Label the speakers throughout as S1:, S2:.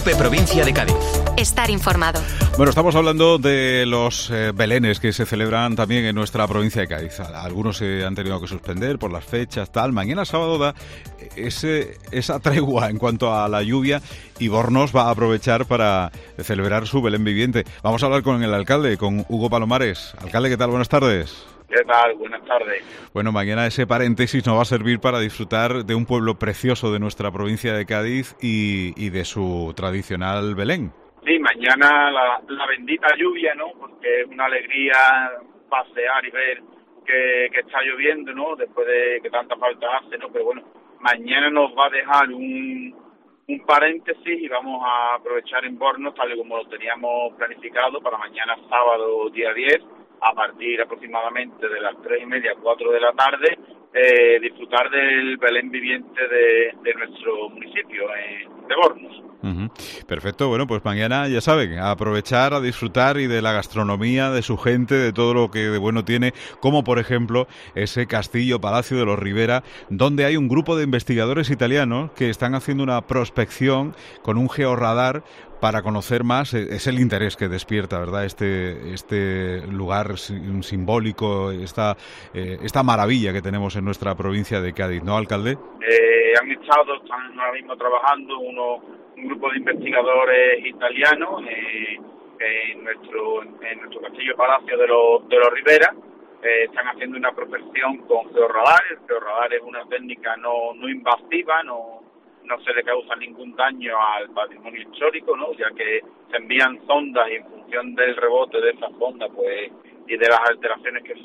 S1: COPE Provincia de Cádiz.
S2: Estar informado.
S3: Bueno, estamos hablando de los belenes que se celebran también en nuestra provincia de Cádiz. Algunos se han tenido que suspender por las fechas, tal. Mañana sábado da esa tregua en cuanto a la lluvia y Bornos va a aprovechar para celebrar su Belén viviente. Vamos a hablar con el alcalde, con Hugo Palomares. Alcalde, ¿qué tal? Buenas tardes.
S4: ¿Qué tal? Buenas tardes.
S3: Bueno, mañana ese paréntesis nos va a servir para disfrutar de un pueblo precioso de nuestra provincia de Cádiz y de su tradicional Belén.
S4: Sí, mañana la bendita lluvia, ¿no? Porque es una alegría pasear y ver que está lloviendo, ¿no? Después de que tanta falta hace, ¿no? Pero bueno, mañana nos va a dejar un paréntesis y vamos a aprovechar en Bornos, tal y como lo teníamos planificado, para mañana sábado, día 10, a partir aproximadamente de las 3:30, 4 de la tarde, disfrutar del Belén viviente de nuestro municipio, de Bornos.
S3: Uh-huh. Perfecto, bueno, pues mañana ya saben, a aprovechar, a disfrutar y de la gastronomía, de su gente, de todo lo que de bueno tiene, como por ejemplo ese castillo Palacio de los Rivera, donde hay un grupo de investigadores italianos que están haciendo una prospección con un georradar para conocer más. Es el interés que despierta, ¿verdad? Este lugar simbólico, esta maravilla que tenemos en nuestra provincia de Cádiz, ¿no, alcalde?
S4: Están ahora mismo trabajando un grupo de investigadores italianos en nuestro castillo Palacio de los Rivera. Están haciendo una prospección con georradar. El georradar es una técnica no invasiva, no se le causa ningún daño al patrimonio histórico, ¿no? Ya que se envían sondas y en función del rebote de esas sondas, pues, y de las alteraciones que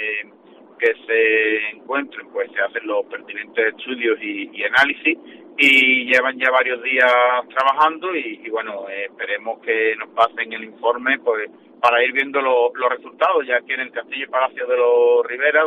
S4: se encuentren, pues se hacen los pertinentes estudios y análisis, y llevan ya varios días trabajando y bueno, esperemos que nos pasen el informe, pues, para ir viendo los resultados, ya que en el Castillo y Palacio de los Rivera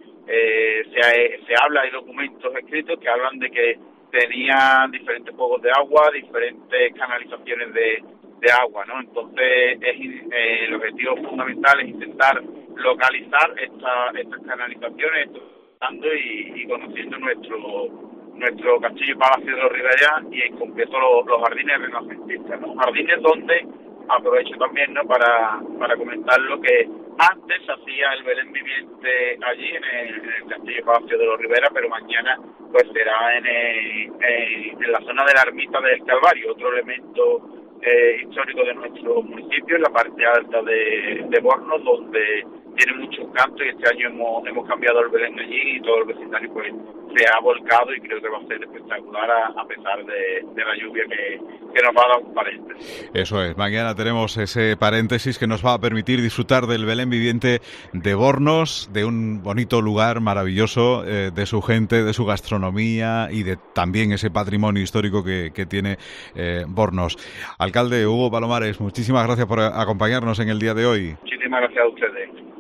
S4: se habla, hay documentos escritos que hablan de que tenía diferentes juegos de agua, diferentes canalizaciones de agua, ¿no? Entonces el objetivo fundamental es intentar localizar estas canalizaciones, y conociendo nuestro castillo y Palacio de los Rivera y en concreto los jardines renacentistas, ¿no? Jardines donde aprovecho también, ¿no?, para comentarlo, que antes se hacía el Belén viviente allí en el Castillo y Palacio de los Rivera, pero mañana pues será en la zona de la ermita del Calvario, otro elemento histórico de nuestro municipio, en la parte alta de Bornos, donde tiene mucho encanto, y este año hemos cambiado el Belén allí y todo el vecindario pues se ha volcado, y creo que va a ser espectacular a pesar de la lluvia que nos va a dar un paréntesis.
S3: Eso es, mañana tenemos ese paréntesis que nos va a permitir disfrutar del Belén viviente de Bornos, de un bonito lugar maravilloso, de su gente, de su gastronomía y de también ese patrimonio histórico que tiene Bornos. Alcalde Hugo Palomares, muchísimas gracias por acompañarnos en el día de hoy.
S4: Muchísimas gracias a ustedes.